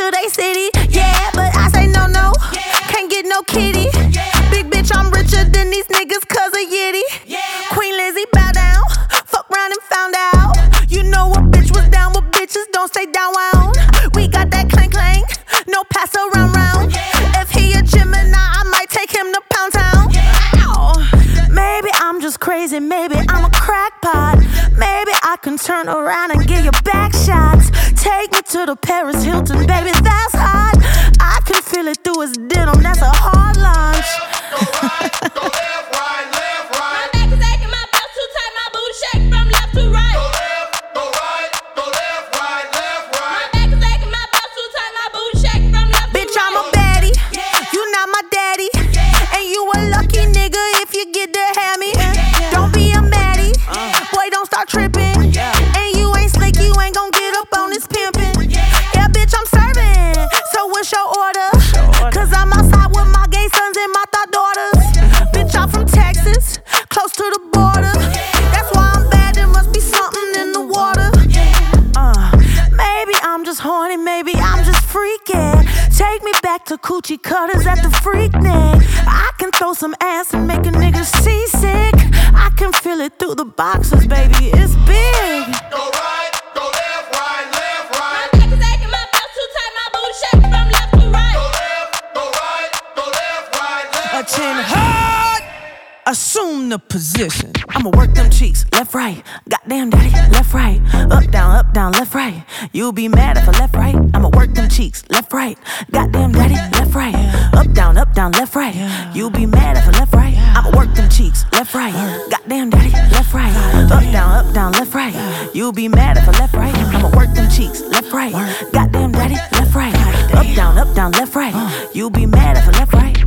to they city. Yeah, but I say no, no. Can't get no kitty. Big bitch, I'm richer than these niggas cause of Yitty. Queen Lizzie, bow down. Fuck round and found out. You know a bitch was down, but bitches don't stay down round. We got that clank clank, no pass around round. If he a Gemini, I might take him to Pound Town. Maybe I'm just crazy, maybe I'm a crackpot. Maybe I can turn around and give you back shots. Take me to the Paris Hilton, baby, that's hot. I can feel it through his denim, that's a hard launch. Go right, go left, right, left, right. My back is aching, my belt too tight, my booty shake from left to right. Go left, go right, go left, right, left, right. My back is aching, my belt too tight, my booty shake from left to right. Bitch, I'm a baddie, you not my daddy. And you a lucky nigga if you get to have me. Don't be a maddie, boy, don't start tripping. And you ain't slick, you ain't gon' get up on this pimpin'. Yeah, bitch, I'm serving, so what's your order? Cause I'm outside with my gay sons and my thought daughters. Bitch, I'm from Texas, close to the border. That's why I'm bad, there must be something in the water. Maybe I'm just horny, maybe I'm just freaking. Take me back to coochie cutters at the Freaknik. I can throw some ass and make a nigga seasick. I can feel it through the boxes, baby, it's big. Go right, go left, right, left, right. My back is aching, my belt too tight, my booty shake from left to right. Go left, go right, go left, right, left, A chin right. hard, assume the position. I'ma work them cheeks, left, right. Goddamn daddy, left, right. Up, down, left, right. You'll be mad if I left, right. I'ma work them cheeks, left, right. Goddamn daddy, left, right. Up, down, left, right. You'll be mad if I left, right. I'ma work them cheeks, left, right. Goddamn daddy, left, right. Up, down, left, right. You'll be mad if I left, right. I'ma work them cheeks, left, right. Goddamn daddy, left, right. Up, down, left, right. You'll be mad if I left, right.